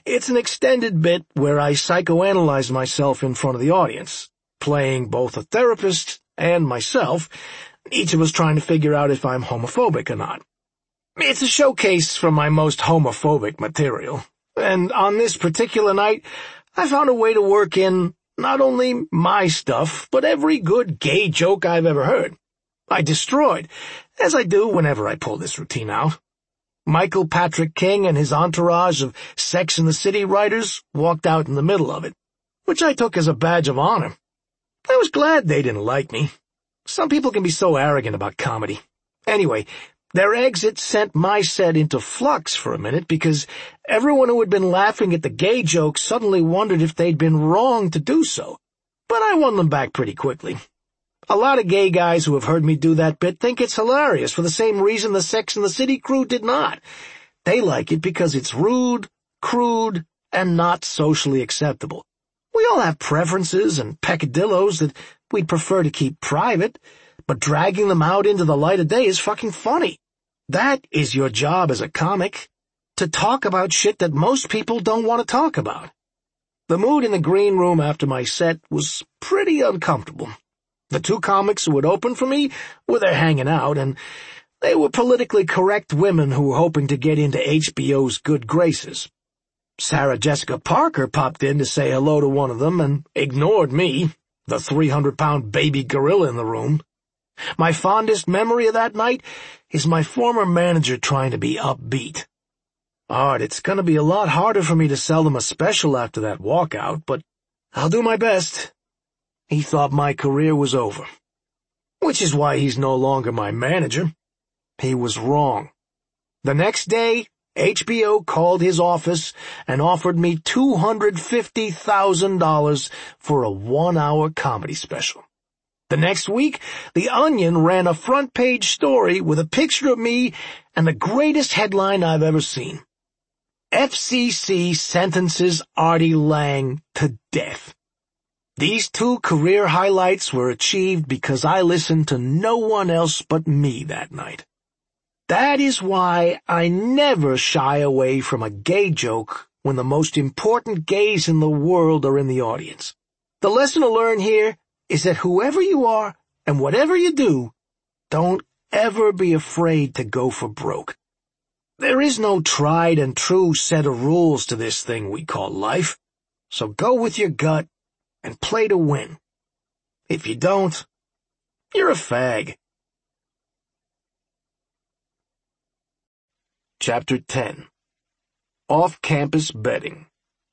It's an extended bit where I psychoanalyze myself in front of the audience, playing both a therapist and myself, each of us trying to figure out if I'm homophobic or not. It's a showcase from my most homophobic material, and on this particular night, I found a way to work in not only my stuff, but every good gay joke I've ever heard. I destroyed, as I do whenever I pull this routine out. Michael Patrick King and his entourage of Sex and the City writers walked out in the middle of it, which I took as a badge of honor. I was glad they didn't like me. Some people can be so arrogant about comedy. Anyway, their exit sent my set into flux for a minute because everyone who had been laughing at the gay joke suddenly wondered if they'd been wrong to do so. But I won them back pretty quickly. A lot of gay guys who have heard me do that bit think it's hilarious for the same reason the Sex and the City crew did not. They like it because it's rude, crude, and not socially acceptable. We all have preferences and peccadillos that we'd prefer to keep private, but dragging them out into the light of day is fucking funny. That is your job as a comic, to talk about shit that most people don't want to talk about. The mood in the green room after my set was pretty uncomfortable. The two comics who had opened for me were there hanging out, and they were politically correct women who were hoping to get into HBO's good graces. Sarah Jessica Parker popped in to say hello to one of them and ignored me, the 300-pound baby gorilla in the room. My fondest memory of that night is my former manager trying to be upbeat. Art, it's going to be a lot harder for me to sell them a special after that walkout, but I'll do my best. He thought my career was over, which is why he's no longer my manager. He was wrong. The next day, HBO called his office and offered me $250,000 for a 1-hour comedy special. The next week, The Onion ran a front-page story with a picture of me and the greatest headline I've ever seen. FCC sentences Artie Lang to death. These two career highlights were achieved because I listened to no one else but me that night. That is why I never shy away from a gay joke when the most important gays in the world are in the audience. The lesson to learn here is that whoever you are and whatever you do, don't ever be afraid to go for broke. There is no tried and true set of rules to this thing we call life, so go with your gut and play to win. If you don't, you're a fag. Chapter 10. Off-Campus Betting.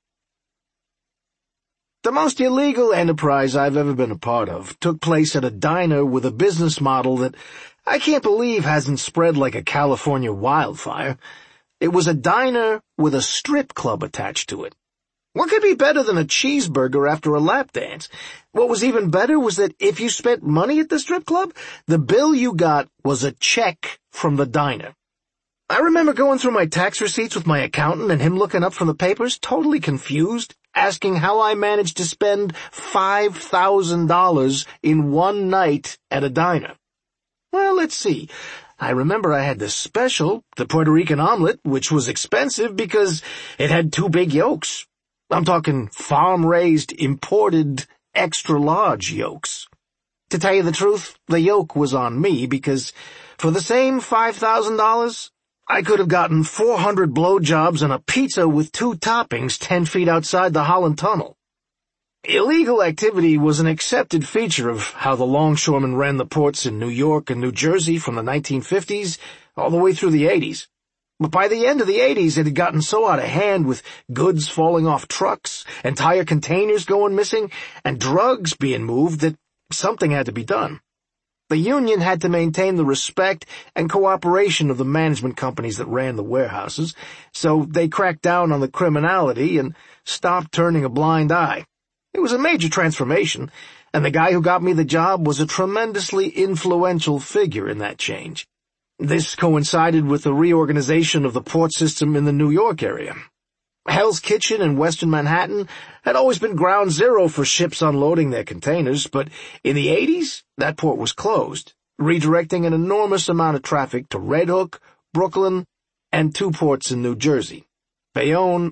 The most illegal enterprise I've ever been a part of took place at a diner with a business model that I can't believe hasn't spread like a California wildfire. It was a diner with a strip club attached to it. What could be better than a cheeseburger after a lap dance? What was even better was that if you spent money at the strip club, the bill you got was a check from the diner. I remember going through my tax receipts with my accountant and him looking up from the papers, totally confused, asking how I managed to spend $5,000 in one night at a diner. Well, let's see. I remember I had the special, the Puerto Rican omelet, which was expensive because it had 2 big yolks. I'm talking farm-raised, imported, extra-large yolks. To tell you the truth, the yolk was on me because for the same $5,000, I could have gotten 400 blowjobs and a pizza with 2 toppings 10 feet outside the Holland Tunnel. Illegal activity was an accepted feature of how the longshoremen ran the ports in New York and New Jersey from the 1950s all the way through the 80s. But by the end of the 80s, it had gotten so out of hand with goods falling off trucks, entire containers going missing, and drugs being moved that something had to be done. The union had to maintain the respect and cooperation of the management companies that ran the warehouses, so they cracked down on the criminality and stopped turning a blind eye. It was a major transformation, and the guy who got me the job was a tremendously influential figure in that change. This coincided with the reorganization of the port system in the New York area. Hell's Kitchen in western Manhattan had always been ground zero for ships unloading their containers, but in the 80s, that port was closed, redirecting an enormous amount of traffic to Red Hook, Brooklyn, and 2 ports in New Jersey, Bayonne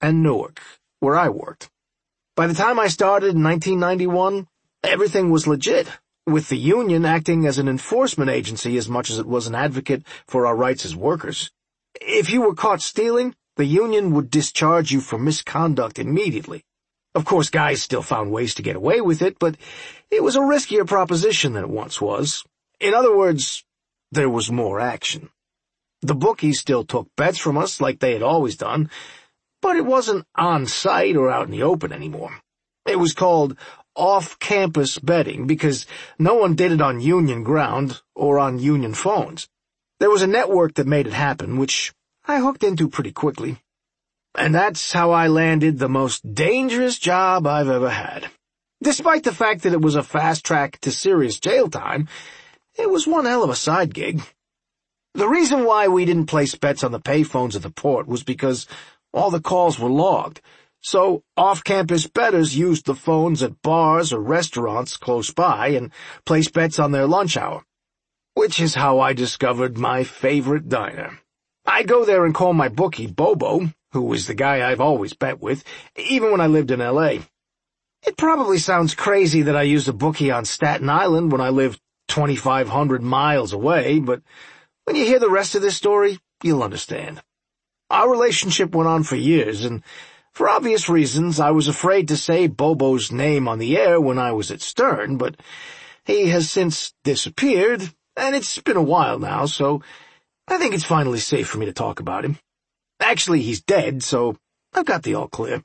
and Newark, where I worked. By the time I started in 1991, everything was legit, with the union acting as an enforcement agency as much as it was an advocate for our rights as workers. If you were caught stealing, the union would discharge you for misconduct immediately. Of course, guys still found ways to get away with it, but it was a riskier proposition than it once was. In other words, there was more action. The bookies still took bets from us like they had always done, but it wasn't on site or out in the open anymore. It was called off-campus betting because no one did it on union ground or on union phones. There was a network that made it happen, which I hooked into pretty quickly. And that's how I landed the most dangerous job I've ever had. Despite the fact that it was a fast track to serious jail time, it was one hell of a side gig. The reason why we didn't place bets on the payphones at the port was because all the calls were logged, so off-campus bettors used the phones at bars or restaurants close by and placed bets on their lunch hour, which is how I discovered my favorite diner. I'd go there and call my bookie, Bobo, who was the guy I've always bet with, even when I lived in L.A. It probably sounds crazy that I used a bookie on Staten Island when I lived 2,500 miles away, but when you hear the rest of this story, you'll understand. Our relationship went on for years, and for obvious reasons, I was afraid to say Bobo's name on the air when I was at Stern, but he has since disappeared, and it's been a while now, so I think it's finally safe for me to talk about him. Actually, he's dead, so I've got the all clear.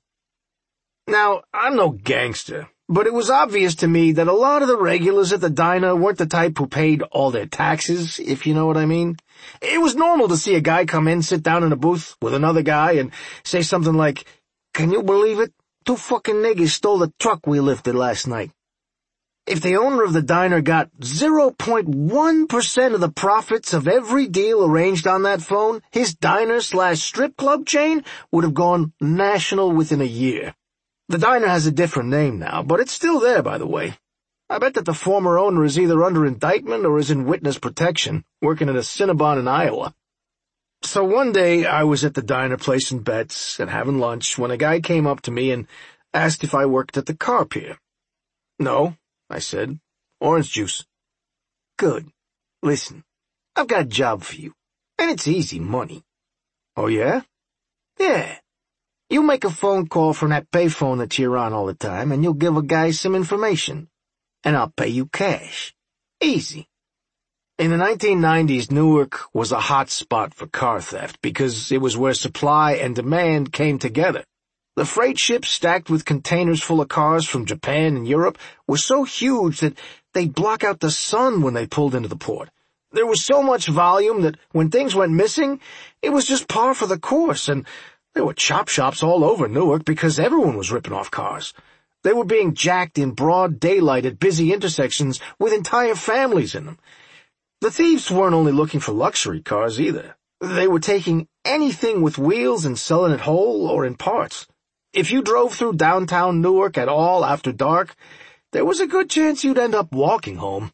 Now, I'm no gangster, but it was obvious to me that a lot of the regulars at the diner weren't the type who paid all their taxes, if you know what I mean. It was normal to see a guy come in, sit down in a booth with another guy, and say something like, "Can you believe it? 2 fucking niggas stole the truck we lifted last night." If the owner of the diner got 0.1% of the profits of every deal arranged on that phone, his diner/strip club chain would have gone national within a year. The diner has a different name now, but it's still there, by the way. I bet that the former owner is either under indictment or is in witness protection, working at a Cinnabon in Iowa. So one day I was at the diner placing bets and having lunch when a guy came up to me and asked if I worked at the car pier. "No," I said. "Orange juice." "Good. Listen, I've got a job for you, and it's easy money." "Oh, yeah?" "Yeah. You make a phone call from that payphone that you're on all the time, and you'll give a guy some information, and I'll pay you cash. Easy." In the 1990s, Newark was a hot spot for car theft because it was where supply and demand came together. The freight ships stacked with containers full of cars from Japan and Europe were so huge that they'd block out the sun when they pulled into the port. There was so much volume that when things went missing, it was just par for the course, and there were chop shops all over Newark because everyone was ripping off cars. They were being jacked in broad daylight at busy intersections with entire families in them. The thieves weren't only looking for luxury cars either. They were taking anything with wheels and selling it whole or in parts. If you drove through downtown Newark at all after dark, there was a good chance you'd end up walking home.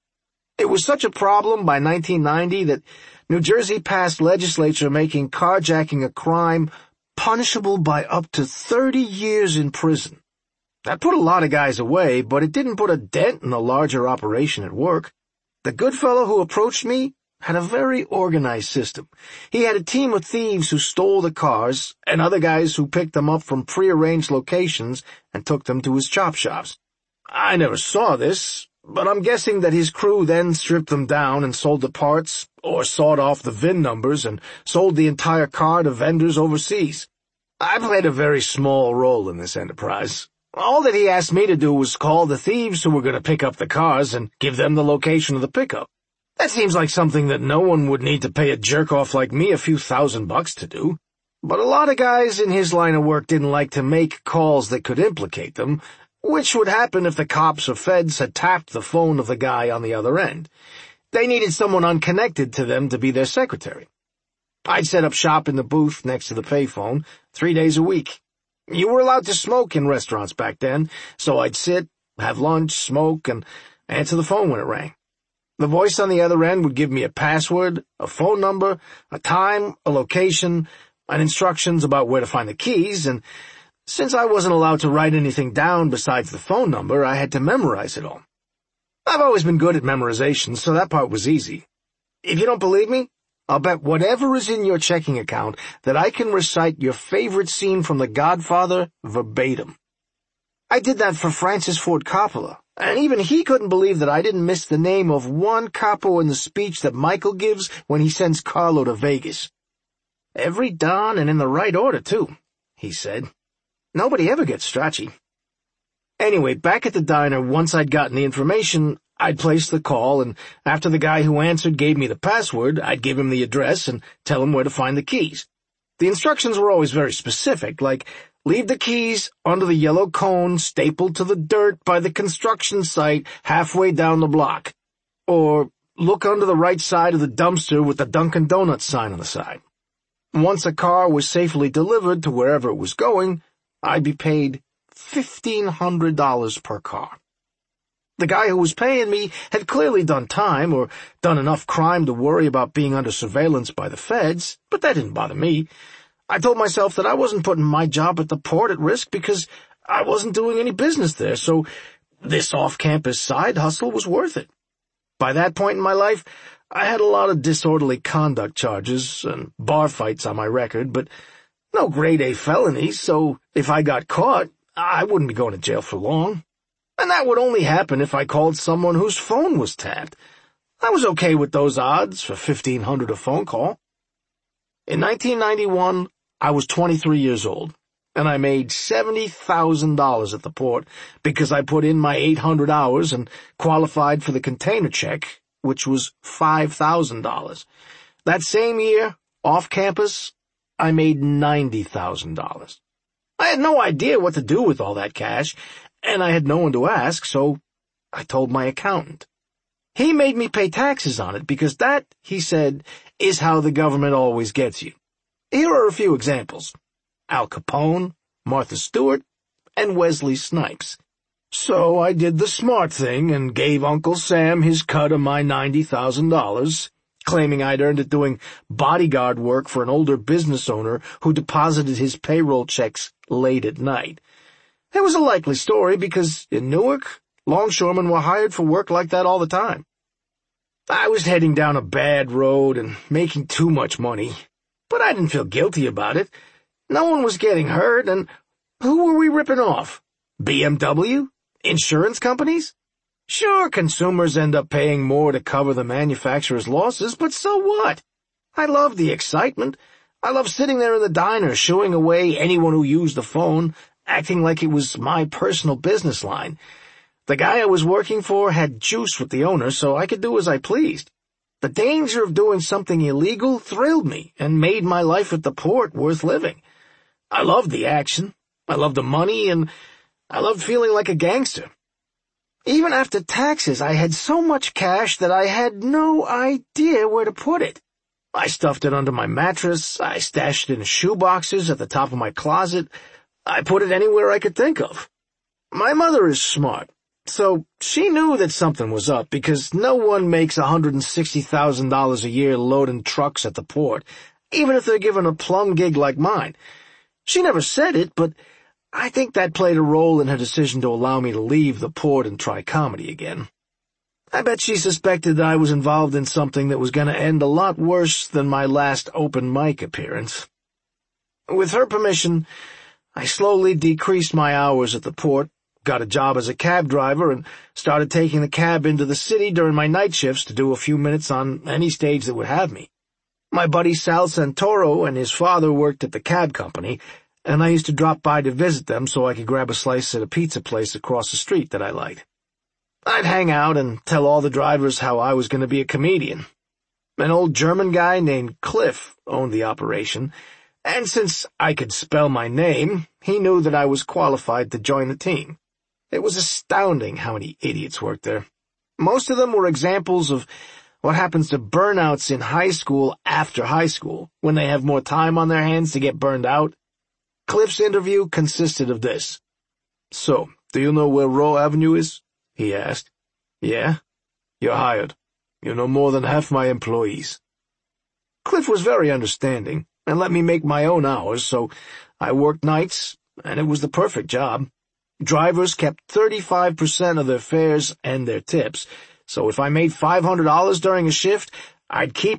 It was such a problem by 1990 that New Jersey passed legislature making carjacking a crime punishable by up to 30 years in prison. That put a lot of guys away, but it didn't put a dent in the larger operation at work. The good fellow who approached me had a very organized system. He had a team of thieves who stole the cars and other guys who picked them up from prearranged locations and took them to his chop shops. I never saw this, but I'm guessing that his crew then stripped them down and sold the parts or sawed off the VIN numbers and sold the entire car to vendors overseas. I played a very small role in this enterprise. All that he asked me to do was call the thieves who were going to pick up the cars and give them the location of the pickup. That seems like something that no one would need to pay a jerk-off like me a few $1,000 to do. But a lot of guys in his line of work didn't like to make calls that could implicate them, which would happen if the cops or feds had tapped the phone of the guy on the other end. They needed someone unconnected to them to be their secretary. I'd set up shop in the booth next to the payphone 3 days a week. You were allowed to smoke in restaurants back then, so I'd sit, have lunch, smoke, and answer the phone when it rang. The voice on the other end would give me a password, a phone number, a time, a location, and instructions about where to find the keys, and since I wasn't allowed to write anything down besides the phone number, I had to memorize it all. I've always been good at memorization, so that part was easy. If you don't believe me, I'll bet whatever is in your checking account that I can recite your favorite scene from The Godfather verbatim. I did that for Francis Ford Coppola, and even he couldn't believe that I didn't miss the name of one capo in the speech that Michael gives when he sends Carlo to Vegas. Every Don and in the right order, too, he said. Nobody ever gets Strachey. Anyway, back at the diner, once I'd gotten the information, I'd place the call, and after the guy who answered gave me the password, I'd give him the address and tell him where to find the keys. The instructions were always very specific, like, leave the keys under the yellow cone stapled to the dirt by the construction site halfway down the block. Or, look under the right side of the dumpster with the Dunkin' Donuts sign on the side. Once a car was safely delivered to wherever it was going, I'd be paid $1,500 per car. The guy who was paying me had clearly done time or done enough crime to worry about being under surveillance by the feds, but that didn't bother me. I told myself that I wasn't putting my job at the port at risk because I wasn't doing any business there, so this off-campus side hustle was worth it. By that point in my life, I had a lot of disorderly conduct charges and bar fights on my record, but no grade A felonies, so if I got caught, I wouldn't be going to jail for long. And that would only happen if I called someone whose phone was tapped. I was okay with those odds for $1,500 a phone call. In 1991, I was 23 years old, and I made $70,000 at the port because I put in my 800 hours and qualified for the container check, which was $5,000. That same year, off campus, I made $90,000. I had no idea what to do with all that cash, and I had no one to ask, so I told my accountant. He made me pay taxes on it because that, he said, is how the government always gets you. Here are a few examples. Al Capone, Martha Stewart, and Wesley Snipes. So I did the smart thing and gave Uncle Sam his cut of my $90,000, claiming I'd earned it doing bodyguard work for an older business owner who deposited his payroll checks late at night. It was a likely story because in Newark, longshoremen were hired for work like that all the time. I was heading down a bad road and making too much money, but I didn't feel guilty about it. No one was getting hurt, and who were we ripping off? BMW? Insurance companies? Sure, consumers end up paying more to cover the manufacturer's losses, but so what? I love the excitement. I love sitting there in the diner shooing away anyone who used the phone, acting like it was my personal business line. The guy I was working for had juice with the owner, so I could do as I pleased. The danger of doing something illegal thrilled me and made my life at the port worth living. I loved the action, I loved the money, and I loved feeling like a gangster. Even after taxes, I had so much cash that I had no idea where to put it. I stuffed it under my mattress, I stashed it in shoe boxes at the top of my closet, I put it anywhere I could think of. My mother is smart, so she knew that something was up because no one makes $160,000 a year loading trucks at the port, even if they're given a plum gig like mine. She never said it, but I think that played a role in her decision to allow me to leave the port and try comedy again. I bet she suspected that I was involved in something that was going to end a lot worse than my last open mic appearance. With her permission, I slowly decreased my hours at the port, got a job as a cab driver, and started taking the cab into the city during my night shifts to do a few minutes on any stage that would have me. My buddy Sal Santoro and his father worked at the cab company, and I used to drop by to visit them so I could grab a slice at a pizza place across the street that I liked. I'd hang out and tell all the drivers how I was going to be a comedian. An old German guy named Cliff owned the operation, and since I could spell my name, he knew that I was qualified to join the team. It was astounding how many idiots worked there. Most of them were examples of what happens to burnouts in high school after high school, when they have more time on their hands to get burned out. Cliff's interview consisted of this. "So, do you know where Roe Avenue is?" he asked. "Yeah?" "You're hired. You know more than half my employees." Cliff was very understanding. and let me make my own hours, so I worked nights, and it was the perfect job. Drivers kept 35% of their fares and their tips, so if I made $500 during a shift, I'd keep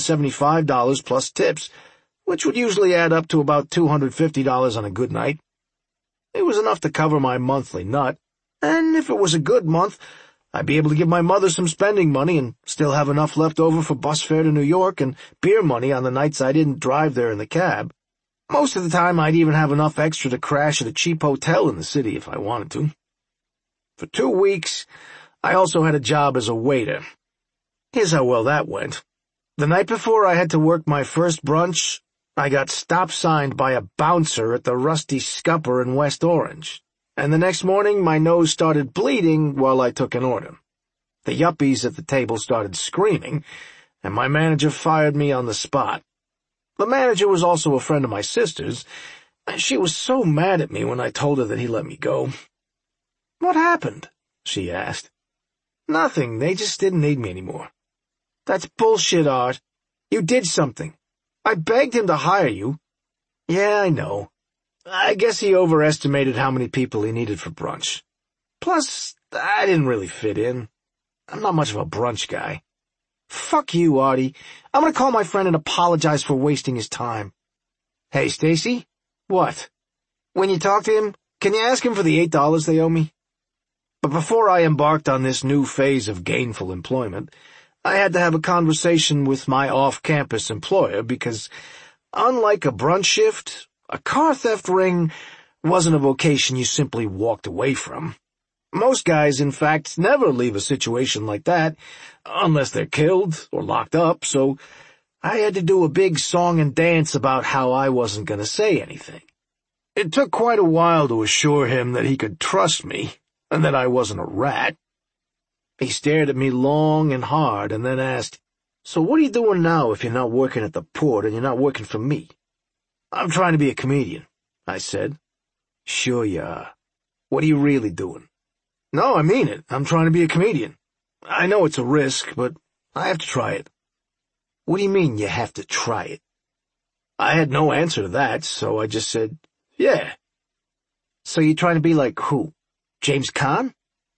$175 plus tips, which would usually add up to about $250 on a good night. It was enough to cover my monthly nut, and if it was a good month, I'd be able to give my mother some spending money and still have enough left over for bus fare to New York and beer money on the nights I didn't drive there in the cab. Most of the time, I'd even have enough extra to crash at a cheap hotel in the city if I wanted to. For 2 weeks, I also had a job as a waiter. Here's how well that went. The night before I had to work my first brunch, I got stop-signed by a bouncer at the Rusty Scupper in West Orange, and the next morning my nose started bleeding while I took an order. The yuppies at the table started screaming, and my manager fired me on the spot. The manager was also a friend of my sister's, and she was so mad at me when I told her that he let me go. "What happened?" she asked. "Nothing, they just didn't need me anymore." "That's bullshit, Art. You did something. I begged him to hire you." "Yeah, I know. I guess he overestimated how many people he needed for brunch. Plus, I didn't really fit in. I'm not much of a brunch guy." "Fuck you, Artie. I'm gonna call my friend and apologize for wasting his time." "Hey, Stacy." "What?" "When you talk to him, can you ask him for the $8 they owe me?" But before I embarked on this new phase of gainful employment, I had to have a conversation with my off-campus employer because, unlike a brunch shift, a car theft ring wasn't a vocation you simply walked away from. Most guys, in fact, never leave a situation like that, unless they're killed or locked up, so I had to do a big song and dance about how I wasn't going to say anything. It took quite a while to assure him that he could trust me, and that I wasn't a rat. He stared at me long and hard and then asked, "So what are you doing now if you're not working at the port and you're not working for me?" "I'm trying to be a comedian," I said. "Sure you are. What are you really doing?" "No, I mean it. I'm trying to be a comedian. I know it's a risk, but I have to try it." "What do you mean you have to try it?" I had no answer to that, so I just said, "Yeah." "So you're trying to be like who? James Caan?"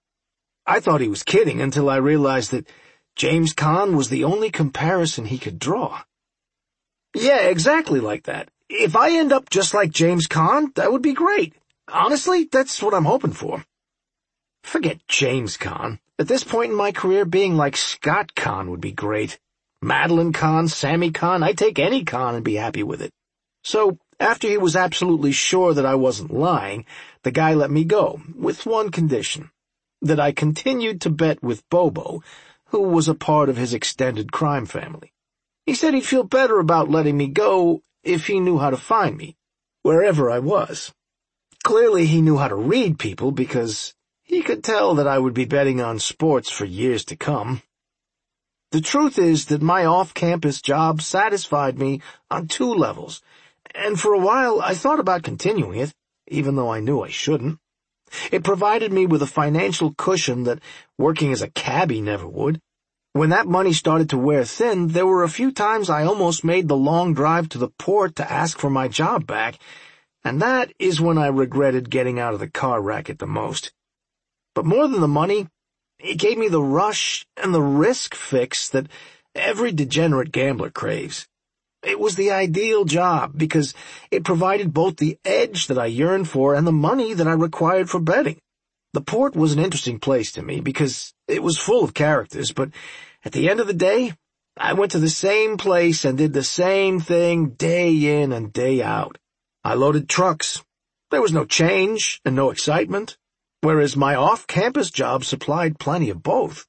I thought he was kidding until I realized that James Caan was the only comparison he could draw. "Yeah, exactly like that. If I end up just like James Caan, that would be great. Honestly, that's what I'm hoping for." "Forget James Caan. At this point in my career, being like Scott Caan would be great. Madeline Caan, Sammy Caan, I'd take any Caan and be happy with it." So, after he was absolutely sure that I wasn't lying, the guy let me go, with one condition: that I continued to bet with Bobo, who was a part of his extended crime family. He said he'd feel better about letting me go if he knew how to find me, wherever I was. Clearly he knew how to read people because he could tell that I would be betting on sports for years to come. The truth is that my off-campus job satisfied me on 2 levels, and for a while I thought about continuing it, even though I knew I shouldn't. It provided me with a financial cushion that working as a cabbie never would. When that money started to wear thin, there were a few times I almost made the long drive to the port to ask for my job back, and that is when I regretted getting out of the car racket the most. But more than the money, it gave me the rush and the risk fix that every degenerate gambler craves. It was the ideal job because it provided both the edge that I yearned for and the money that I required for betting. The port was an interesting place to me because it was full of characters, but at the end of the day, I went to the same place and did the same thing day in and day out. I loaded trucks. There was no change and no excitement, whereas my off-campus job supplied plenty of both.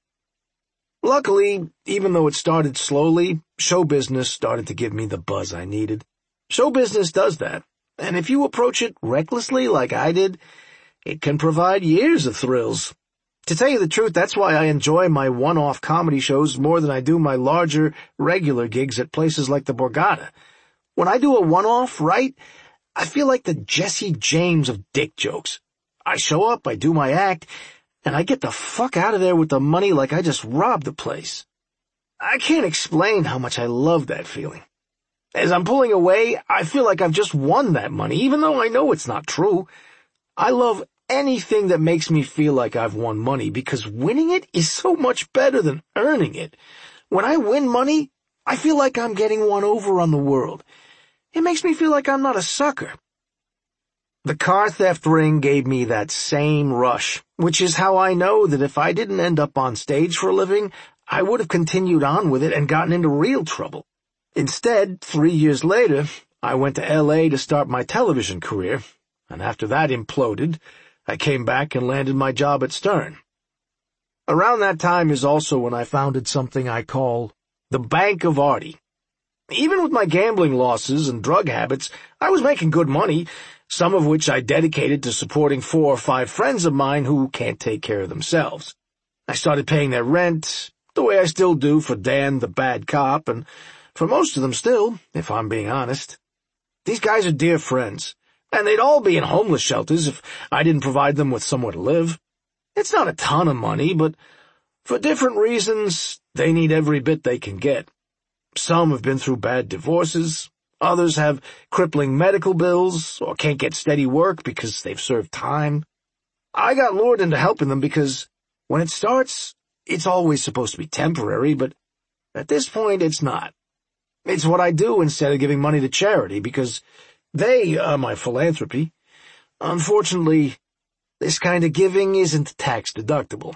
Luckily, even though it started slowly, show business started to give me the buzz I needed. Show business does that, and if you approach it recklessly like I did, it can provide years of thrills. To tell you the truth, that's why I enjoy my one-off comedy shows more than I do my larger, regular gigs at places like the Borgata. When I do a one-off, right, I feel like the Jesse James of dick jokes. I show up, I do my act, and I get the fuck out of there with the money like I just robbed the place. I can't explain how much I love that feeling. As I'm pulling away, I feel like I've just won that money, even though I know it's not true. I love anything that makes me feel like I've won money because winning it is so much better than earning it. When I win money, I feel like I'm getting one over on the world. It makes me feel like I'm not a sucker. The car theft ring gave me that same rush, which is how I know that if I didn't end up on stage for a living, I would have continued on with it and gotten into real trouble. Instead, 3 years later, I went to L.A. to start my television career, and after that imploded, I came back and landed my job at Stern. Around that time is also when I founded something I call the Bank of Artie. Even with my gambling losses and drug habits, I was making good money, some of which I dedicated to supporting 4 or 5 friends of mine who can't take care of themselves. I started paying their rent, the way I still do for Dan the bad cop, and for most of them still, if I'm being honest. These guys are dear friends, and they'd all be in homeless shelters if I didn't provide them with somewhere to live. It's not a ton of money, but for different reasons, they need every bit they can get. Some have been through bad divorces, others have crippling medical bills, or can't get steady work because they've served time. I got lured into helping them because when it starts, it's always supposed to be temporary, but at this point, it's not. It's what I do instead of giving money to charity, because they are my philanthropy. Unfortunately, this kind of giving isn't tax-deductible.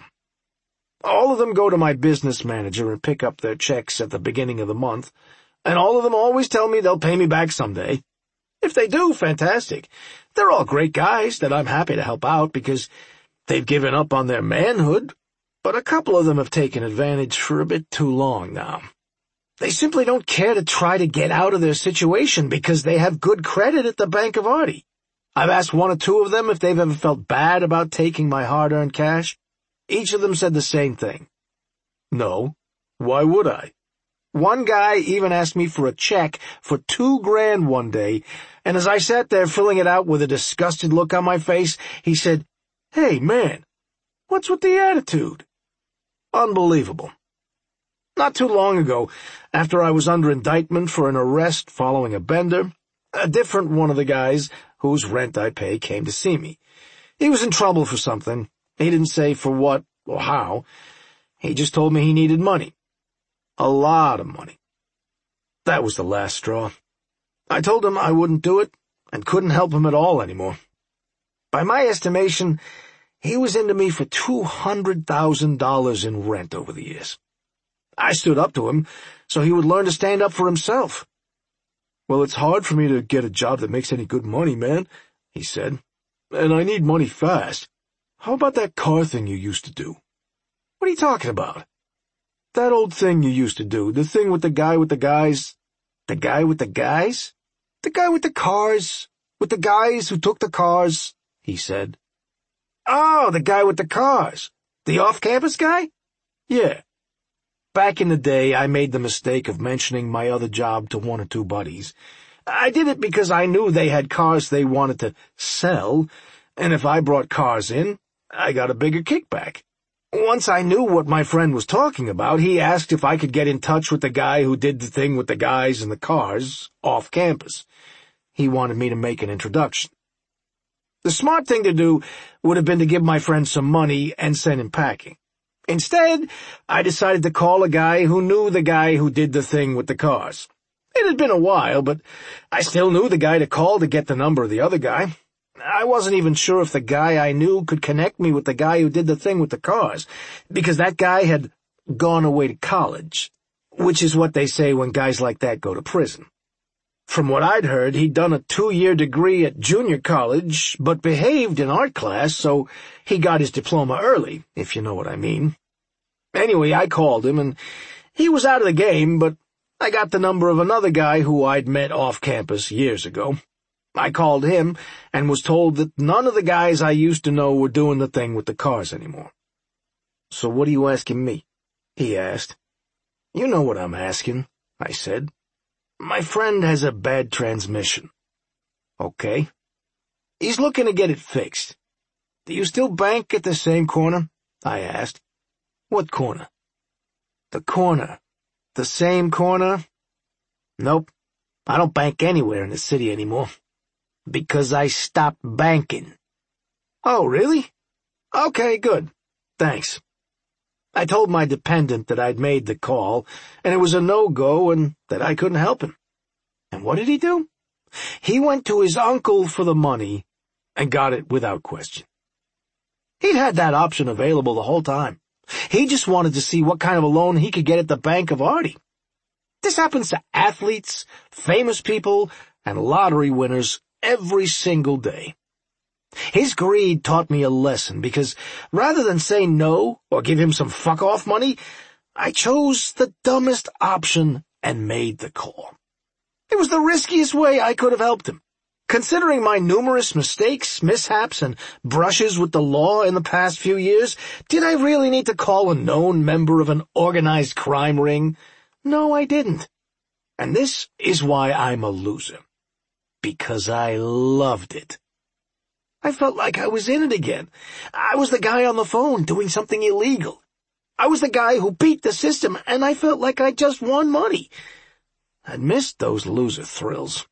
All of them go to my business manager and pick up their checks at the beginning of the month, and all of them always tell me they'll pay me back someday. If they do, fantastic. They're all great guys that I'm happy to help out because they've given up on their manhood, but a couple of them have taken advantage for a bit too long now. They simply don't care to try to get out of their situation because they have good credit at the Bank of Artie. I've asked 1 or 2 of them if they've ever felt bad about taking my hard-earned cash. Each of them said the same thing. No, why would I? One guy even asked me for a check for $2,000 one day, and as I sat there filling it out with a disgusted look on my face, he said, "Hey, man, what's with the attitude?" Unbelievable. Not too long ago, after I was under indictment for an arrest following a bender, a different one of the guys whose rent I pay came to see me. He was in trouble for something. He didn't say for what or how. He just told me he needed money. A lot of money. That was the last straw. I told him I wouldn't do it and couldn't help him at all anymore. By my estimation, he was into me for $200,000 in rent over the years. I stood up to him so he would learn to stand up for himself. "Well, it's hard for me to get a job that makes any good money, man," he said, "and I need money fast. How about that car thing you used to do?" "What are you talking about?" "That old thing you used to do, the thing with the guy with the guys." "The guy with the guys?" "The guy with the cars, with the guys who took the cars," he said. "Oh, the guy with the cars. The off-campus guy?" "Yeah. Back in the day, I made the mistake of mentioning my other job to 1 or 2 buddies. I did it because I knew they had cars they wanted to sell, and if I brought cars in, I got a bigger kickback. Once I knew what my friend was talking about, he asked if I could get in touch with the guy who did the thing with the guys and the cars off campus. He wanted me to make an introduction. The smart thing to do would have been to give my friend some money and send him packing. Instead, I decided to call a guy who knew the guy who did the thing with the cars. It had been a while, but I still knew the guy to call to get the number of the other guy. I wasn't even sure if the guy I knew could connect me with the guy who did the thing with the cars, because that guy had gone away to college, which is what they say when guys like that go to prison. From what I'd heard, he'd done a 2-year degree at junior college, but behaved in art class, so he got his diploma early, if you know what I mean. Anyway, I called him, and he was out of the game, but I got the number of another guy who I'd met off campus years ago. I called him and was told that none of the guys I used to know were doing the thing with the cars anymore. "So what are you asking me?" he asked. "You know what I'm asking," I said. "My friend has a bad transmission." "Okay." "He's looking to get it fixed. Do you still bank at the same corner?" I asked. "What corner?" "The corner. The same corner?" "Nope. I don't bank anywhere in the city anymore. Because I stopped banking." "Oh, really? Okay, good. Thanks." I told my dependent that I'd made the call, and it was a no-go and that I couldn't help him. And what did he do? He went to his uncle for the money and got it without question. He'd had that option available the whole time. He just wanted to see what kind of a loan he could get at the Bank of Artie. This happens to athletes, famous people, and lottery winners every single day. His greed taught me a lesson because rather than say no or give him some fuck-off money, I chose the dumbest option and made the call. It was the riskiest way I could have helped him. Considering my numerous mistakes, mishaps, and brushes with the law in the past few years, did I really need to call a known member of an organized crime ring? No, I didn't. And this is why I'm a loser. Because I loved it. I felt like I was in it again. I was the guy on the phone doing something illegal. I was the guy who beat the system, and I felt like I just won money. I'd missed those loser thrills.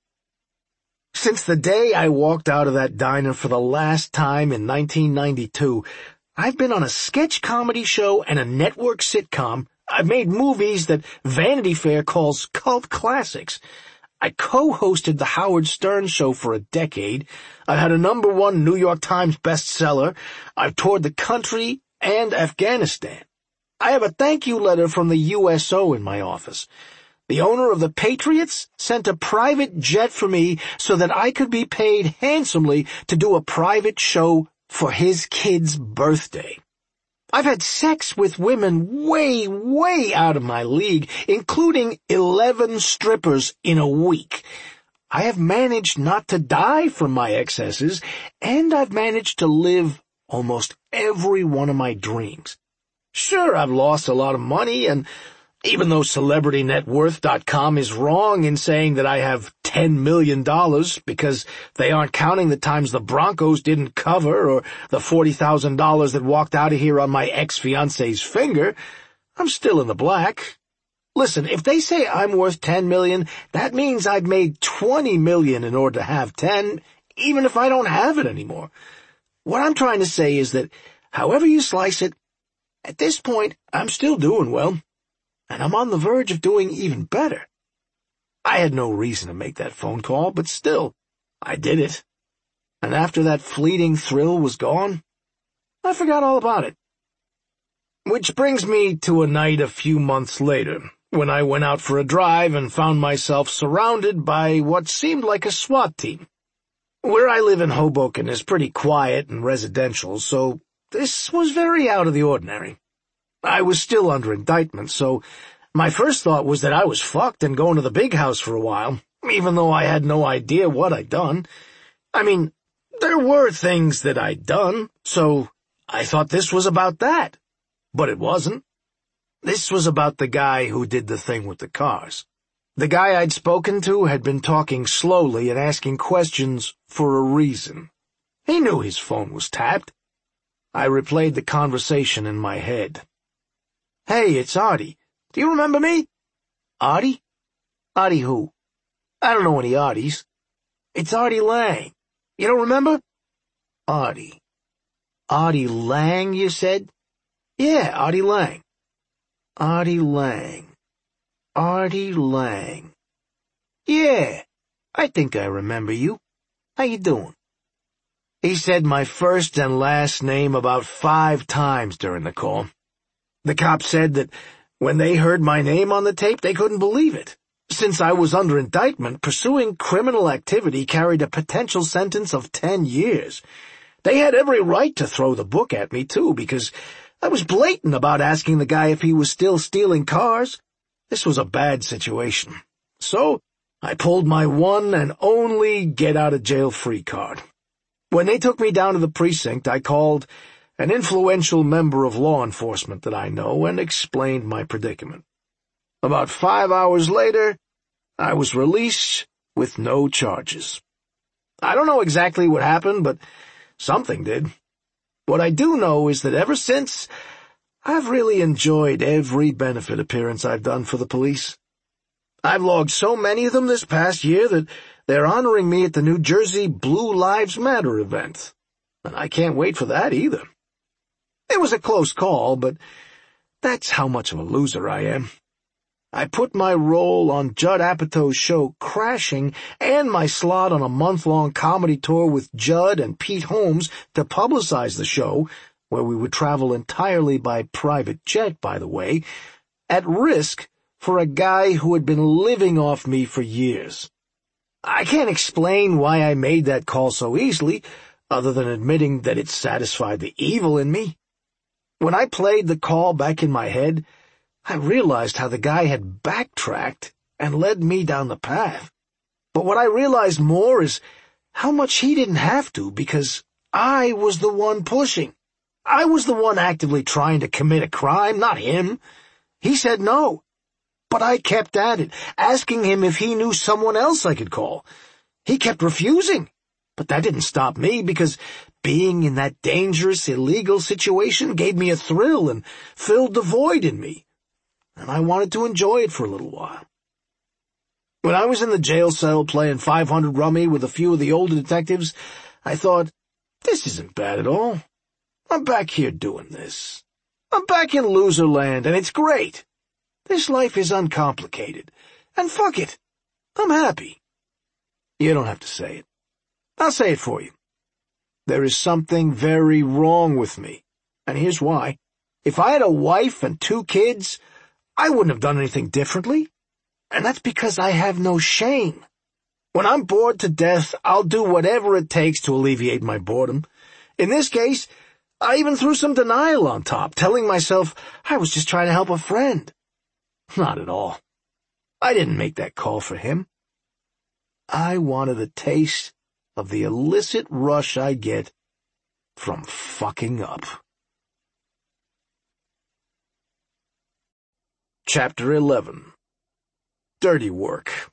Since the day I walked out of that diner for the last time in 1992, I've been on a sketch comedy show and a network sitcom. I've made movies that Vanity Fair calls cult classics. I co-hosted the Howard Stern Show for a decade. I had a #1 New York Times bestseller. I've toured the country and Afghanistan. I have a thank you letter from the USO in my office. The owner of the Patriots sent a private jet for me so that I could be paid handsomely to do a private show for his kid's birthday. I've had sex with women way, way out of my league, including 11 strippers in a week. I have managed not to die from my excesses, and I've managed to live almost every one of my dreams. Sure, I've lost a lot of money, and even though CelebrityNetWorth.com is wrong in saying that I have $10 million because they aren't counting the times the Broncos didn't cover or the $40,000 that walked out of here on my ex-fiance's finger, I'm still in the black. Listen, if they say I'm worth $10 million, that means I've made $20 million in order to have 10, even if I don't have it anymore. What I'm trying to say is that however you slice it, at this point, I'm still doing well. And I'm on the verge of doing even better. I had no reason to make that phone call, but still, I did it. And after that fleeting thrill was gone, I forgot all about it. Which brings me to a night a few months later, when I went out for a drive and found myself surrounded by what seemed like a SWAT team. Where I live in Hoboken is pretty quiet and residential, so this was very out of the ordinary. I was still under indictment, so my first thought was that I was fucked and going to the big house for a while, even though I had no idea what I'd done. I mean, there were things that I'd done, so I thought this was about that. But it wasn't. This was about the guy who did the thing with the cars. The guy I'd spoken to had been talking slowly and asking questions for a reason. He knew his phone was tapped. I replayed the conversation in my head. "Hey, it's Artie. Do you remember me?" "Artie? Artie who?" "I don't know any Arties." "It's Artie Lang. You don't remember?" "Artie. Artie Lang, you said?" "Yeah, Artie Lang." "Artie Lang. Artie Lang. Yeah, I think I remember you. How you doing?" He said my first and last name about 5 times during the call. The cops said that when they heard my name on the tape, they couldn't believe it. Since I was under indictment, pursuing criminal activity carried a potential sentence of 10 years. They had every right to throw the book at me, too, because I was blatant about asking the guy if he was still stealing cars. This was a bad situation. So I pulled my one and only get-out-of-jail-free card. When they took me down to the precinct, I called an influential member of law enforcement that I know, and explained my predicament. About 5 hours later, I was released with no charges. I don't know exactly what happened, but something did. What I do know is that ever since, I've really enjoyed every benefit appearance I've done for the police. I've logged so many of them this past year that they're honoring me at the New Jersey Blue Lives Matter event. And I can't wait for that either. It was a close call, but that's how much of a loser I am. I put my role on Judd Apatow's show Crashing and my slot on a month-long comedy tour with Judd and Pete Holmes to publicize the show, where we would travel entirely by private jet, by the way, at risk for a guy who had been living off me for years. I can't explain why I made that call so easily, other than admitting that it satisfied the evil in me. When I played the call back in my head, I realized how the guy had backtracked and led me down the path. But what I realized more is how much he didn't have to, because I was the one pushing. I was the one actively trying to commit a crime, not him. He said no. But I kept at it, asking him if he knew someone else I could call. He kept refusing. But that didn't stop me, because being in that dangerous, illegal situation gave me a thrill and filled the void in me. And I wanted to enjoy it for a little while. When I was in the jail cell playing 500 rummy with a few of the older detectives, I thought, this isn't bad at all. I'm back here doing this. I'm back in loser land, and it's great. This life is uncomplicated. And fuck it. I'm happy. You don't have to say it. I'll say it for you. There is something very wrong with me. And here's why. If I had a wife and 2 kids, I wouldn't have done anything differently. And that's because I have no shame. When I'm bored to death, I'll do whatever it takes to alleviate my boredom. In this case, I even threw some denial on top, telling myself I was just trying to help a friend. Not at all. I didn't make that call for him. I wanted a taste of the illicit rush I get from fucking up. Chapter 11. Dirty Work.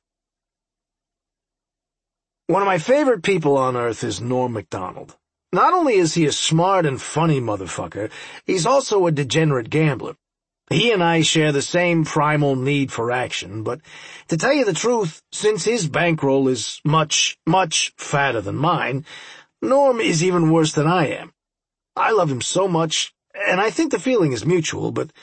One of my favorite people on earth is Norm Macdonald. Not only is he a smart and funny motherfucker, he's also a degenerate gambler. He and I share the same primal need for action, but to tell you the truth, since his bankroll is much, much fatter than mine, Norm is even worse than I am. I love him so much, and I think the feeling is mutual, but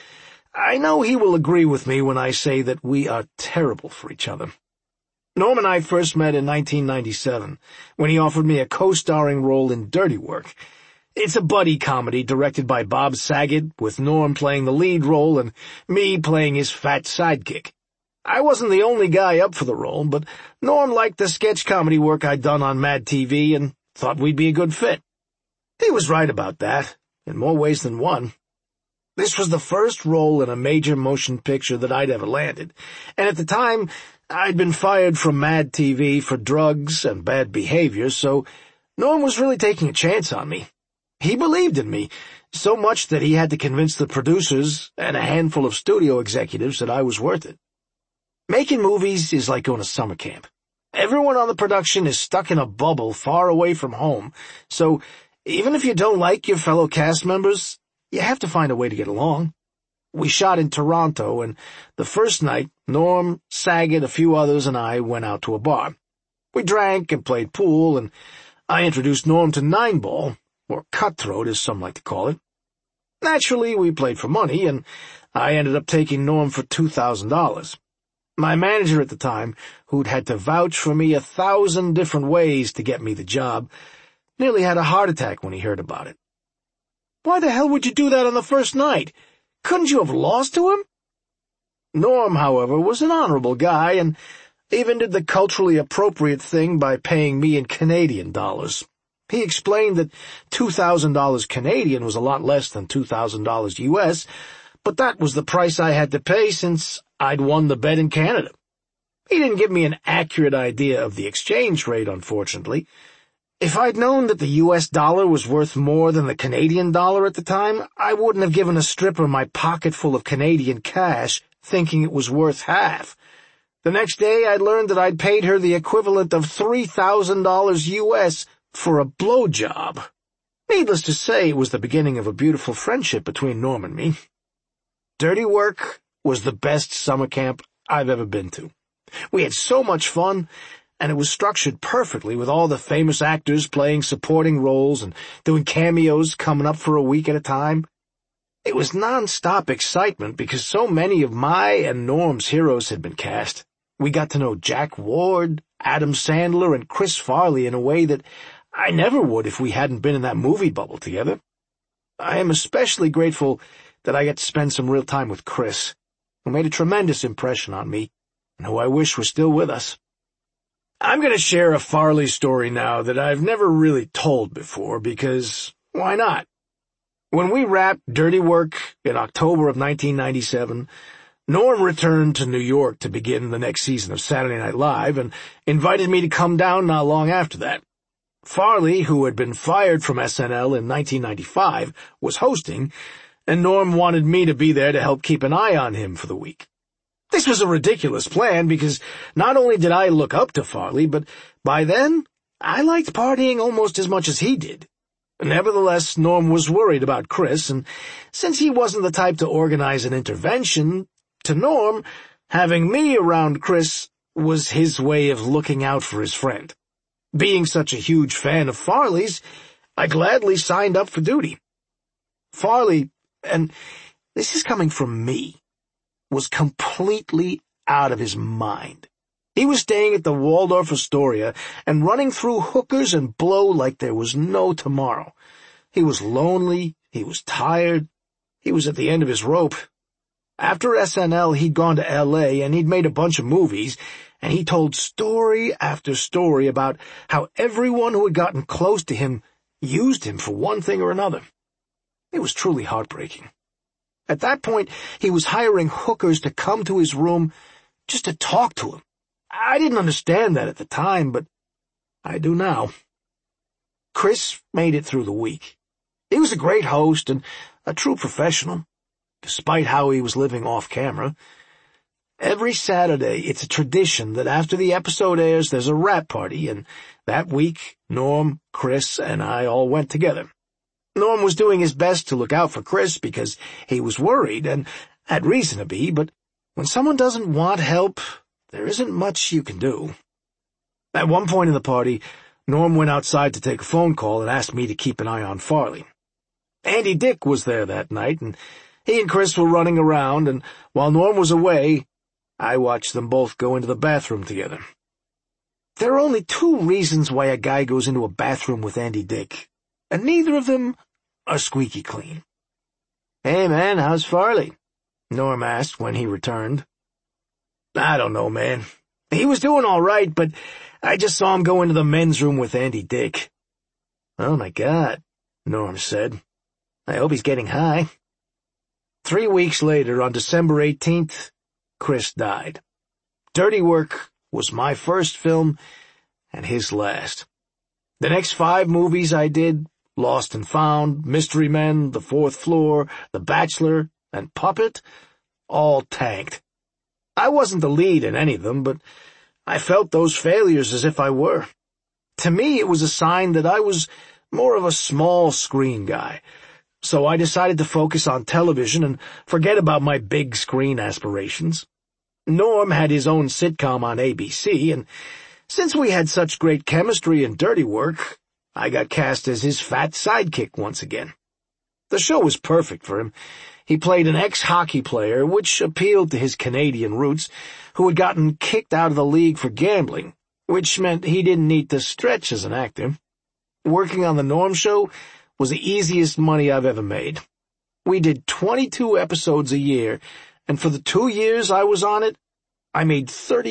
I know he will agree with me when I say that we are terrible for each other. Norm and I first met in 1997, when he offered me a co-starring role in Dirty Work. It's a buddy comedy directed by Bob Saget, with Norm playing the lead role and me playing his fat sidekick. I wasn't the only guy up for the role, but Norm liked the sketch comedy work I'd done on Mad TV and thought we'd be a good fit. He was right about that, in more ways than one. This was the first role in a major motion picture that I'd ever landed, and at the time, I'd been fired from Mad TV for drugs and bad behavior, so Norm was really taking a chance on me. He believed in me, so much that he had to convince the producers and a handful of studio executives that I was worth it. Making movies is like going to summer camp. Everyone on the production is stuck in a bubble far away from home, so even if you don't like your fellow cast members, you have to find a way to get along. We shot in Toronto, and the first night, Norm, Saget, a few others, and I went out to a bar. We drank and played pool, and I introduced Norm to Nine-Ball, or Cutthroat, as some like to call it. Naturally, we played for money, and I ended up taking Norm for $2,000. My manager at the time, who'd had to vouch for me 1,000 different ways to get me the job, nearly had a heart attack when he heard about it. Why the hell would you do that on the first night? Couldn't you have lost to him? Norm, however, was an honorable guy and even did the culturally appropriate thing by paying me in Canadian dollars. He explained that $2,000 Canadian was a lot less than $2,000 US, but that was the price I had to pay since I'd won the bet in Canada. He didn't give me an accurate idea of the exchange rate, unfortunately. If I'd known that the US dollar was worth more than the Canadian dollar at the time, I wouldn't have given a stripper my pocket full of Canadian cash, thinking it was worth half. The next day, I learned that I'd paid her the equivalent of $3,000 US for a blowjob. Needless to say, it was the beginning of a beautiful friendship between Norm and me. Dirty Work was the best summer camp I've ever been to. We had so much fun, and it was structured perfectly with all the famous actors playing supporting roles and doing cameos coming up for a week at a time. It was non-stop excitement because so many of my and Norm's heroes had been cast. We got to know Jack Ward, Adam Sandler, and Chris Farley in a way that I never would if we hadn't been in that movie bubble together. I am especially grateful that I got to spend some real time with Chris, who made a tremendous impression on me, and who I wish was still with us. I'm going to share a Farley story now that I've never really told before, because why not? When we wrapped Dirty Work in October of 1997, Norm returned to New York to begin the next season of Saturday Night Live and invited me to come down not long after that. Farley, who had been fired from SNL in 1995, was hosting, and Norm wanted me to be there to help keep an eye on him for the week. This was a ridiculous plan because not only did I look up to Farley, but by then I liked partying almost as much as he did. Nevertheless, Norm was worried about Chris, and since he wasn't the type to organize an intervention, to Norm, having me around Chris was his way of looking out for his friend. Being such a huge fan of Farley's, I gladly signed up for duty. Farley, and this is coming from me, was completely out of his mind. He was staying at the Waldorf Astoria and running through hookers and blow like there was no tomorrow. He was lonely, he was tired, he was at the end of his rope. After SNL, he'd gone to L.A. and he'd made a bunch of movies, and he told story after story about how everyone who had gotten close to him used him for one thing or another. It was truly heartbreaking. At that point, he was hiring hookers to come to his room just to talk to him. I didn't understand that at the time, but I do now. Chris made it through the week. He was a great host and a true professional, despite how he was living off camera. Every Saturday, it's a tradition that after the episode airs, there's a wrap party, and that week, Norm, Chris, and I all went together. Norm was doing his best to look out for Chris because he was worried and had reason to be, but when someone doesn't want help, there isn't much you can do. At one point in the party, Norm went outside to take a phone call and asked me to keep an eye on Farley. Andy Dick was there that night, and he and Chris were running around, and while Norm was away, I watched them both go into the bathroom together. There are only two reasons why a guy goes into a bathroom with Andy Dick, and neither of them are squeaky clean. "Hey, man, how's Farley?" Norm asked when he returned. "I don't know, man. He was doing all right, but I just saw him go into the men's room with Andy Dick." "Oh, my God," Norm said. "I hope he's getting high." 3 weeks later, on December 18th, Chris died. Dirty Work was my first film and his last. The next 5 movies I did, Lost and Found, Mystery Men, The Fourth Floor, The Bachelor, and Puppet, all tanked. I wasn't the lead in any of them, but I felt those failures as if I were. To me, it was a sign that I was more of a small screen guy, so I decided to focus on television and forget about my big screen aspirations. Norm had his own sitcom on ABC, and since we had such great chemistry in Dirty Work, I got cast as his fat sidekick once again. The show was perfect for him. He played an ex-hockey player, which appealed to his Canadian roots, who had gotten kicked out of the league for gambling, which meant he didn't need to stretch as an actor. Working on the Norm Show was the easiest money I've ever made. We did 22 episodes a year, and for the 2 years I was on it, I made